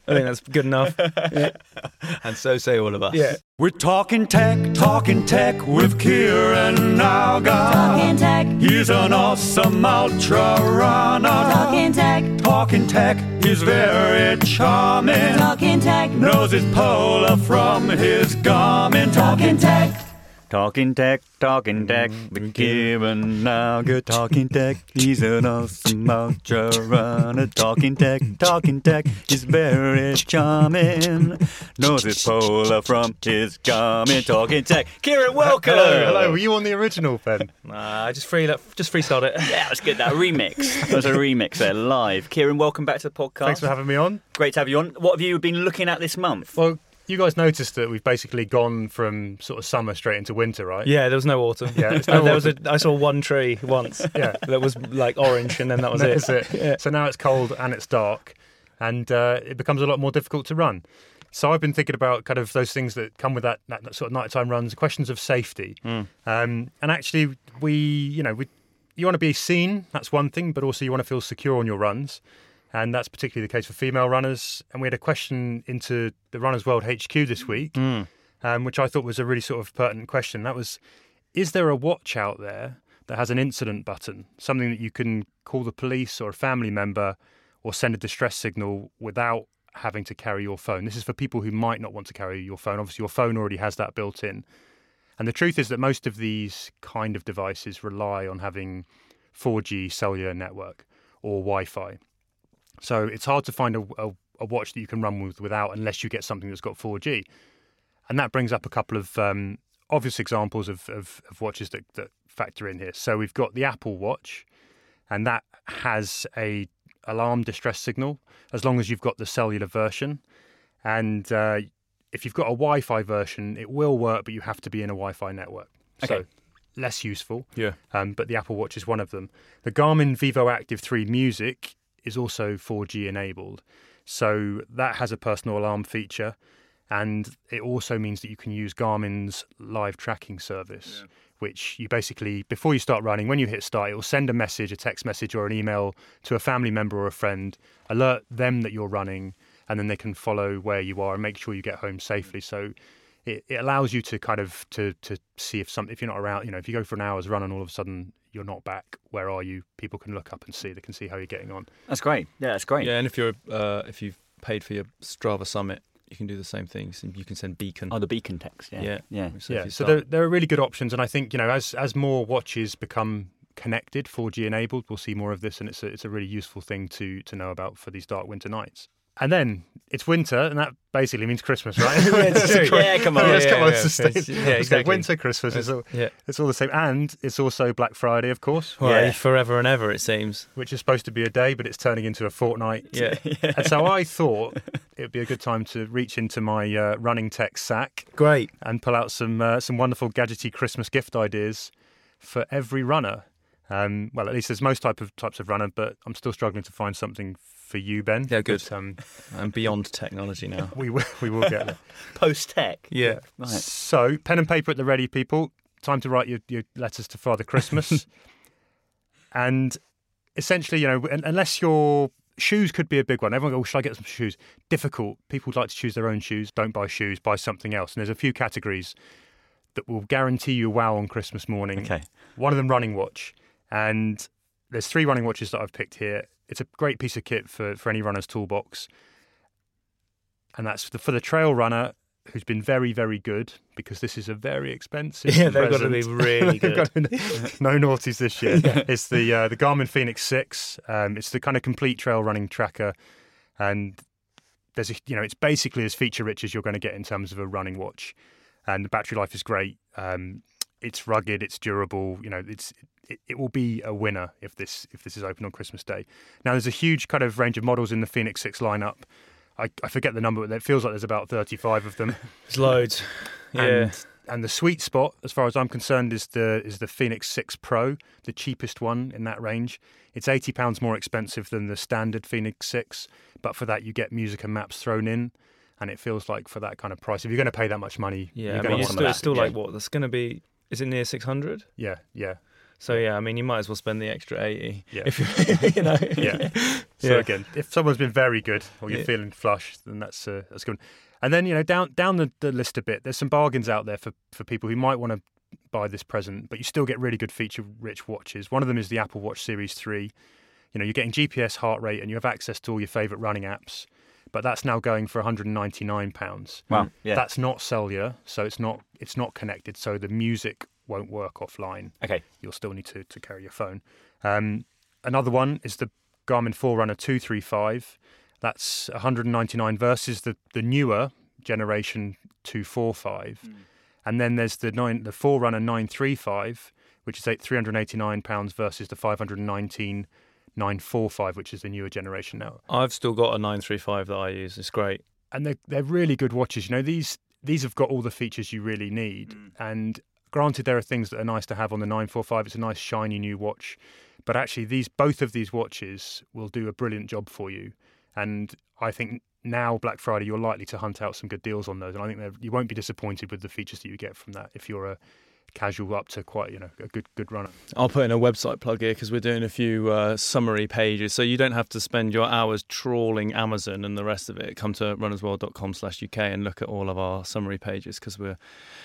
I think that's good enough. Yeah. And so say all of us. Yeah. We're talking tech, talking tech with Kieran Naga. Talking tech, He's an awesome ultra runner. talking tech, Talking tech, he's very charming. talking tech, Knows his polar from his Garmin. talking tech. Talking tech, talking tech, with Kieran Naga. Talking tech, he's an awesome ultra runner. Talking tech, talking tech, he's very charming. Knows his polar from his Garmin. Talking tech, Kieran, welcome. Hello, hello. Were you on the original, Ben? Nah, I just free just freestyled it. Yeah, that was good. That remix. That was a remix there, live. Kieran, welcome back to the podcast. Thanks for having me on. Great to have you on. What have you been looking at this month? Well, you guys noticed that we've basically gone from sort of summer straight into winter, right? Yeah, there was no autumn. Yeah, it's Uh, no there was a. autumn. I saw one tree once. Yeah. that was like orange, and then that was it. That's it. Yeah. So now it's cold and it's dark, and uh, it becomes a lot more difficult to run. So I've been thinking about kind of those things that come with that, that, that sort of nighttime runs, questions of safety. Mm. Um, and actually, we, you know, we, you want to be seen, that's one thing, but also you want to feel secure on your runs. And that's particularly the case for female runners. And we had a question into the Runners World H Q this week, Mm. um, which I thought was a really sort of pertinent question. That was, is there a watch out there that has an incident button, something that you can call the police or a family member or send a distress signal without having to carry your phone? This is for people who might not want to carry your phone. Obviously, your phone already has that built in. And the truth is that most of these kind of devices rely on having four G cellular network or Wi-Fi. So it's hard to find a, a, a watch that you can run with without unless you get something that's got four G. And that brings up a couple of um, obvious examples of, of, of watches that, that factor in here. So we've got the Apple Watch, and that has a alarm distress signal as long as you've got the cellular version. And uh, if you've got a Wi-Fi version, it will work, but you have to be in a Wi-Fi network. Okay. So less useful. Yeah. Um, but the Apple Watch is one of them. The Garmin Vivo Active three Music is also four G enabled. So that has a personal alarm feature. And it also means that you can use Garmin's live tracking service, yeah. which you basically, before you start running, when you hit start, it will send a message, a text message or an email to a family member or a friend, alert them that you're running, and then they can follow where you are and make sure you get home safely. So it, it allows you to kind of to to see if some if you're not around, you know, if you go for an hour's run and all of a sudden you're not back, where are you? People can look up and see. They can see how you're getting on. That's great. Yeah, that's great. Yeah, and if you're uh, if you've paid for your Strava Summit, you can do the same things. You can send beacon. Oh, the beacon text. Yeah, yeah, yeah. So, yeah. so there, there are really good options, and I think, you know, as as more watches become connected, four G enabled, we'll see more of this, and it's a, it's a really useful thing to to know about for these dark winter nights. And then it's winter, and that basically means Christmas, right? It's true. Yeah, come on. Yes, Yeah, come on, yeah, it's yeah. the same. Yeah, exactly. Winter, Christmas, it's all, yeah. it's all the same. And it's also Black Friday, of course, Well, Yeah. forever and ever, it seems. which is supposed to be a day, but it's turning into a fortnight. Yeah. And so I thought it would be a good time to reach into my uh, running tech sack Great. and pull out some uh, some wonderful gadgety Christmas gift ideas for every runner. Um, well, at least there's most type of types of runner, but I'm still struggling to find something for you, Ben. Yeah, good. But, um, I'm beyond technology now. we will, we will get there. Post tech. Yeah. Right. So, pen and paper at the ready, people. Time to write your, your letters to Father Christmas. And essentially, you know, un- unless your shoes could be a big one. Everyone goes, oh, should I get some shoes? Difficult. People like to choose their own shoes. Don't buy shoes, buy something else. And there's a few categories that will guarantee you wow on Christmas morning. Okay. One of them, running watch. And there's three running watches that I've picked here. It's a great piece of kit for, for any runner's toolbox. And that's the, for the trail runner who's been very, very good, because this is a very expensive Yeah, they've got to present. be really They've got good. to- no naughties this year. It's the uh, the Garmin Fenix six. Um, it's the kind of complete trail running tracker. And there's a, you know, it's basically as feature rich as you're going to get in terms of a running watch. And the battery life is great. Um, it's rugged, it's durable. You know, it's it, it will be a winner if this if this is open on Christmas Day. Now, there's a huge kind of range of models in the Fenix six lineup. I, I forget the number, but it feels like there's about thirty-five of them. There's loads. Yeah. And, and the sweet spot, as far as I'm concerned, is the is the Fenix six Pro, the cheapest one in that range. It's eighty pounds more expensive than the standard Fenix six, but for that you get music and maps thrown in. And it feels like for that kind of price, if you're going to pay that much money, Yeah, you're I going mean, to it's want still, some it's of that. still like, what, that's going to be, is it near six hundred? Yeah, yeah. So yeah, I mean, you might as well spend the extra eighty. Yeah. If you, you know. Yeah. So Yeah. again, if someone's been very good or you're Yeah. feeling flush, then that's uh, that's good. And then you know down down the, the list a bit, there's some bargains out there for, for people who might want to buy this present, but you still get really good feature-rich watches. One of them is the Apple Watch Series three. You know, you're getting G P S, heart rate, and you have access to all your favourite running apps. But that's now going for one hundred ninety-nine pounds. Wow, yeah. That's not cellular, so it's not it's not connected. So the music won't work offline. Okay. You'll still need to, to carry your phone. Um, another one is the Garmin Forerunner two thirty-five. That's one hundred ninety-nine versus the, the newer generation two forty-five. Mm. And then there's the nine, the Forerunner nine thirty-five, which is three hundred eighty-nine pounds versus the five hundred nineteen nine forty-five, which is the newer generation now. I've still got a nine thirty-five that I use. It's great. And they're, they're really good watches. You know, these these have got all the features you really need. Mm. And granted, there are things that are nice to have on the nine forty-five. It's a nice, shiny new watch. But actually, these both of these watches will do a brilliant job for you. And I think now, Black Friday, you're likely to hunt out some good deals on those. And I think you won't be disappointed with the features that you get from that if you're a casual up to quite, you know, a good good runner. I'll put in a website plug here because we're doing a few uh, summary pages, so you don't have to spend your hours trawling Amazon and the rest of it. Come to runnersworld.com slash UK and look at all of our summary pages because we're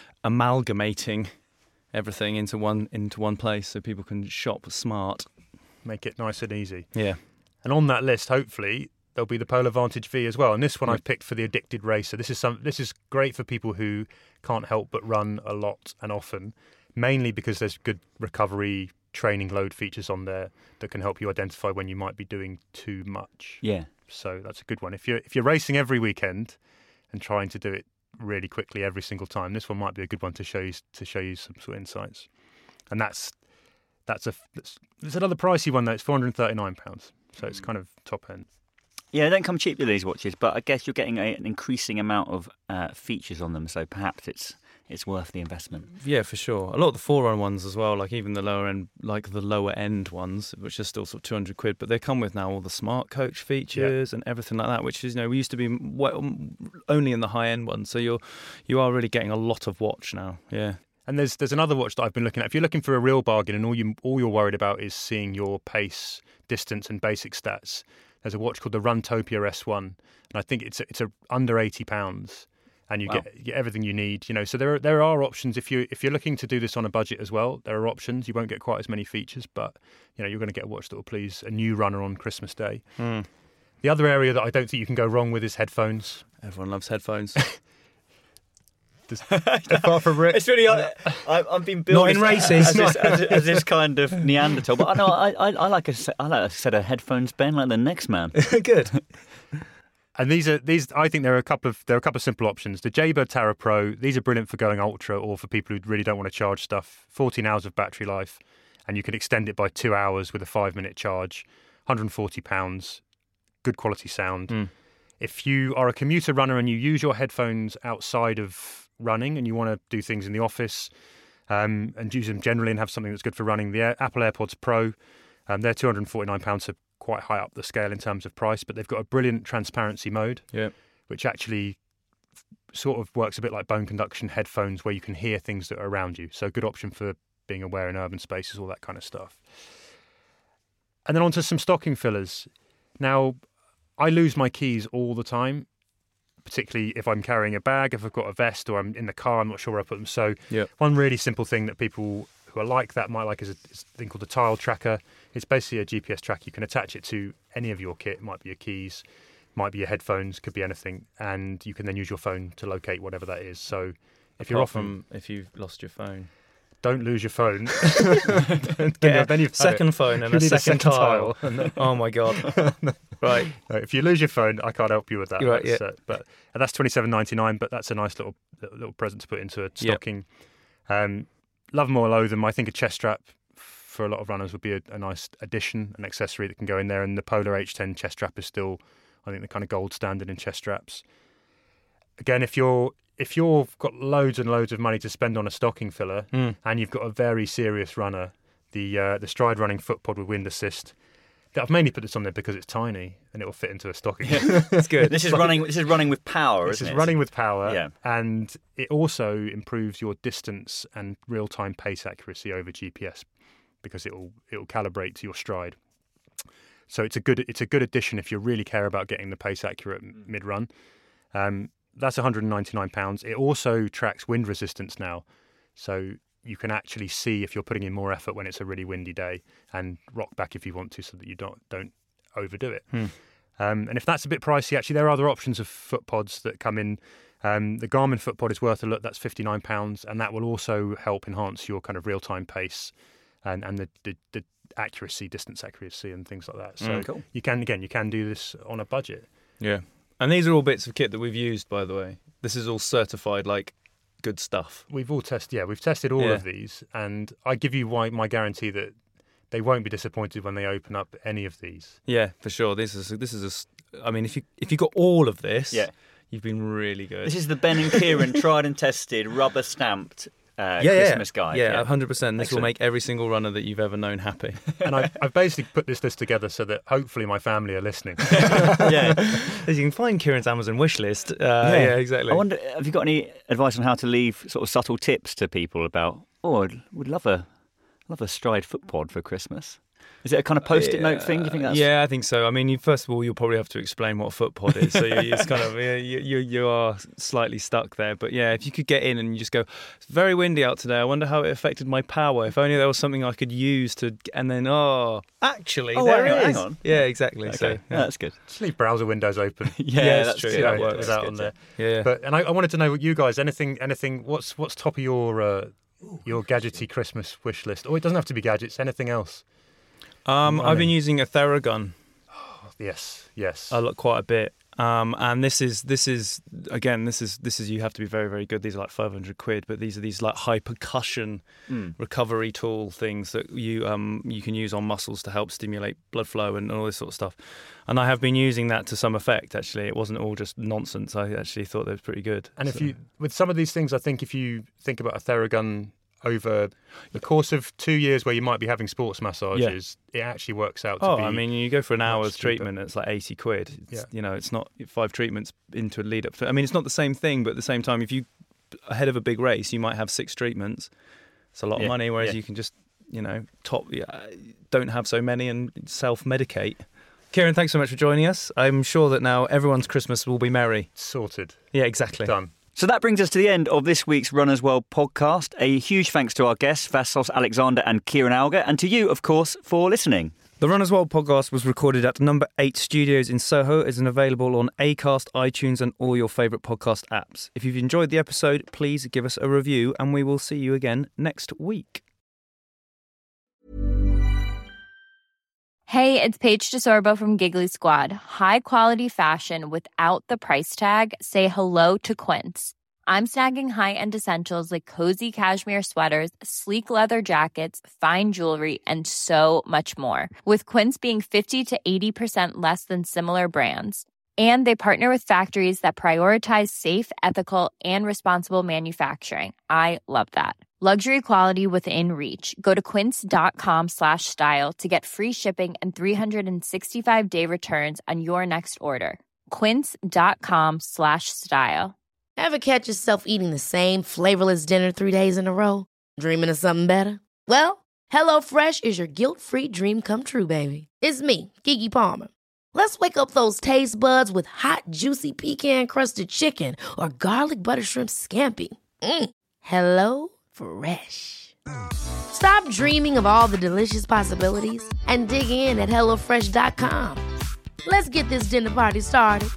amalgamating everything into one into one place so people can shop smart. Make it nice and easy. Yeah. And on that list, hopefully, there'll be the Polar Vantage V as well. And this one I've picked for the addicted racer. This is some. This is great for people who can't help but run a lot and often, mainly because there's good recovery training load features on there that can help you identify when you might be doing too much. Yeah. So that's a good one. If you're if you're racing every weekend and trying to do it really quickly every single time, this one might be a good one to show you to show you some sort of insights. And that's that's a that's, there's another pricey one though. It's four hundred thirty-nine pounds, so it's kind of top end. Yeah, they don't come cheaply, these watches, but I guess you're getting a, an increasing amount of uh, features on them, so perhaps it's it's worth the investment. Yeah, for sure. A lot of the Forerunner ones as well, like even the lower end, like the lower end ones, which are still sort of two hundred quid, but they come with now all the smart coach features yeah. and everything like that, which is, you know, we used to be well, only in the high end ones, so you're you are really getting a lot of watch now. Yeah. And there's there's another watch that I've been looking at. If you're looking for a real bargain and all you all you're worried about is seeing your pace, distance, and basic stats, there's a watch called the Runtopia S one, and I think it's a, it's a under eighty pounds, and you wow. get, you get everything you need. You know, so there are, there are options if you if you're looking to do this on a budget as well. There are options. You won't get quite as many features, but you know you're going to get a watch that will please a new runner on Christmas Day. Mm. The other area that I don't think you can go wrong with is headphones. Everyone loves headphones. Apart from Rick. It's really I, I've been built not in races, as, as, as, as this kind of Neanderthal. But I know I, I, I like a I like a set of headphones, Ben, like the next man. Good. And these are these. I think there are a couple of there are a couple of simple options. The Jaybird Terra Pro. These are brilliant for going ultra or for people who really don't want to charge stuff. fourteen hours of battery life, and you can extend it by two hours with a five minute charge. one hundred forty pounds. Good quality sound. Mm. If you are a commuter runner and you use your headphones outside of running and you want to do things in the office um, and use them generally and have something that's good for running, the Air, Apple AirPods Pro, um, they're two hundred forty-nine pounds, so quite high up the scale in terms of price, but they've got a brilliant transparency mode, yeah. which actually f- sort of works a bit like bone conduction headphones where you can hear things that are around you. So good option for being aware in urban spaces, all that kind of stuff. And then on to some stocking fillers. Now, I lose my keys all the time, particularly if I'm carrying a bag, if I've got a vest or I'm in the car, I'm not sure where I put them. So yep. one really simple thing that people who are like that might like is a, is a thing called a tile tracker. It's basically a G P S tracker. You can attach it to any of your kit. It might be your keys, might be your headphones, could be anything. And you can then use your phone to locate whatever that is. So if Apart you're off from if you've lost your phone. Don't lose your phone. Get then a second phone and a second, a second tile. tile. Oh my God. Right. No, if you lose your phone, I can't help you with that. Right, that's, yeah. uh, but and that's twenty-seven ninety-nine. But that's a nice little little present to put into a stocking. Yep. Um, love them or loathe them. I think a chest strap for a lot of runners would be a, a nice addition, an accessory that can go in there. And the Polar H ten chest strap is still, I think, the kind of gold standard in chest straps. Again, if you're if you've got loads and loads of money to spend on a stocking filler, mm. and you've got a very serious runner, the uh, the Stride Running Footpod with wind assist. I've mainly put this on there because it's tiny and it will fit into a stocking. Yeah, it's good. This is like, running. This is running with power. This isn't is it? running with power. Yeah. And it also improves your distance and real-time pace accuracy over G P S because it will it will calibrate to your stride. So it's a good it's a good addition if you really care about getting the pace accurate mm. mid run. Um, that's one hundred ninety-nine pounds. It also tracks wind resistance now, so you can actually see if you're putting in more effort when it's a really windy day, and rock back if you want to, so that you don't don't overdo it. Hmm. Um, and if that's a bit pricey, actually, there are other options of foot pods that come in. Um, the Garmin foot pod is worth a look. That's fifty-nine pounds, and that will also help enhance your kind of real-time pace and, and the, the, the accuracy, distance accuracy and things like that. So Mm, cool. you can, again, you can do this on a budget. Yeah. And these are all bits of kit that we've used, by the way. This is all certified, like, good stuff. We've all tested, yeah, we've tested all Yeah. of these, and I give you my, my guarantee that they won't be disappointed when they open up any of these. Yeah, for sure. This is this is a s- I mean, if you if you got all of this, Yeah. you've been really good. This is the Ben and Kieran tried and tested, rubber stamped uh, yeah, Christmas yeah. guide. Yeah, one hundred percent. This will Excellent. make every single runner that you've ever known happy. And I've, I've basically put this list together so that hopefully my family are listening. yeah. As you can find Kieran's Amazon wish list. Uh, yeah. exactly. I wonder, have you got any advice on how to leave sort of subtle tips to people about, oh, I would love a love a Stride foot pod for Christmas? Is it a kind of post-it note thing? Do you think that's... Yeah, I think so. I mean, you, first of all, you'll probably have to explain what a foot pod is. So you, it's kind of, yeah, you, you you are slightly stuck there. But yeah, if you could get in and you just go, it's very windy out today. I wonder how it affected my power. If only there was something I could use to, and then, oh, actually, Oh, there hang on, it hang is. on. Yeah, exactly. Okay, So, yeah, yeah. that's good. Just leave browser windows open. Yeah, Yeah, that's true. true. That Yeah, works. without That's on good, there. Yeah. But and I, I wanted to know what you guys, anything, anything. What's what's top of your uh, your gadgety Christmas wish list? Oh, it doesn't have to be gadgets. Anything else? Um, I've been Running. using a Theragun Yes, yes. a lot, quite a bit. Um, and this is this is again this is this is you have to be very very good. These are like five hundred quid, but these are these like high percussion Mm. recovery tool things that you um you can use on muscles to help stimulate blood flow and all this sort of stuff. And I have been using that to some effect. Actually, it wasn't all just nonsense. I actually thought they was pretty good. And if So- you, with some of these things, I think if you think about a Theragun over the course of two years where you might be having sports massages, it actually works out to Oh, be... I mean, you go for an much hour's cheaper. treatment, it's like eighty quid. It's, Yeah. You know, it's not five treatments into a lead up to. I mean, it's not the same thing, but at the same time, if you ahead of a big race, you might have six treatments. It's a lot Yeah, of money, whereas yeah. you can just, you know, top yeah, don't have so many and self medicate. Kieran, thanks so much for joining us. I'm sure that now everyone's Christmas will be merry. Sorted. Yeah, exactly. Done. So that brings us to the end of this week's Runners World podcast. A huge thanks to our guests, Vassos Alexander and Kieran Alger, and to you, of course, for listening. The Runners World podcast was recorded at Number eight Studios in Soho. It is available on Acast, iTunes and all your favourite podcast apps. If you've enjoyed the episode, please give us a review and we will see you again next week. Hey, it's Paige DeSorbo from Giggly Squad. High quality fashion without the price tag. Say hello to Quince. I'm snagging high-end essentials like cozy cashmere sweaters, sleek leather jackets, fine jewelry, and so much more. With Quince being fifty to eighty percent less than similar brands. And they partner with factories that prioritize safe, ethical, and responsible manufacturing. I love that. Luxury quality within reach. Go to quince.com slash style to get free shipping and three sixty-five day returns on your next order. Quince.com slash style. Ever catch yourself eating the same flavorless dinner three days in a row? Dreaming of something better? Well, HelloFresh is your guilt-free dream come true, baby. It's me, Keke Palmer. Let's wake up those taste buds with hot, juicy pecan-crusted chicken or garlic butter shrimp scampi. Mm. Hello Fresh. Stop dreaming of all the delicious possibilities and dig in at hello fresh dot com. Let's get this dinner party started.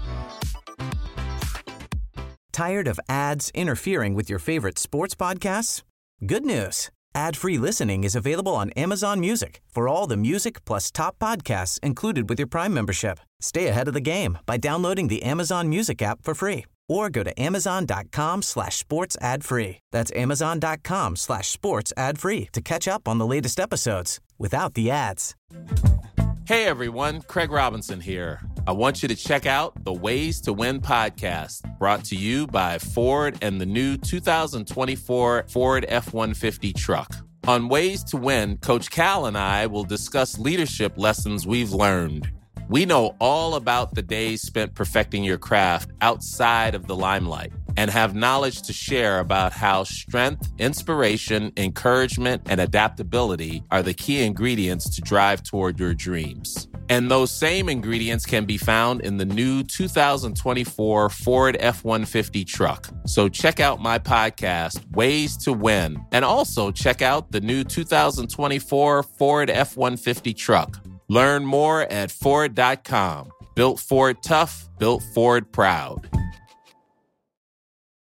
Tired of ads interfering with your favorite sports podcasts? Good news. Ad-free listening is available on Amazon Music for all the music plus top podcasts included with your Prime membership. Stay ahead of the game by downloading the Amazon Music app for free or go to amazon.com slash sports ad free. That's amazon.com slash sports ad free to catch up on the latest episodes without the ads. Hey everyone, Craig Robinson here. I want you to check out the Ways to Win podcast, brought to you by Ford and the new two thousand twenty-four Ford F one fifty truck. On Ways to Win, Coach Cal and I will discuss leadership lessons we've learned. We know all about the days spent perfecting your craft outside of the limelight and have knowledge to share about how strength, inspiration, encouragement, and adaptability are the key ingredients to drive toward your dreams. And those same ingredients can be found in the new two thousand twenty-four Ford F one fifty truck. So check out my podcast, Ways to Win, and also check out the new two thousand twenty-four Ford F one fifty truck. Learn more at Ford dot com. Built Ford tough, built Ford proud.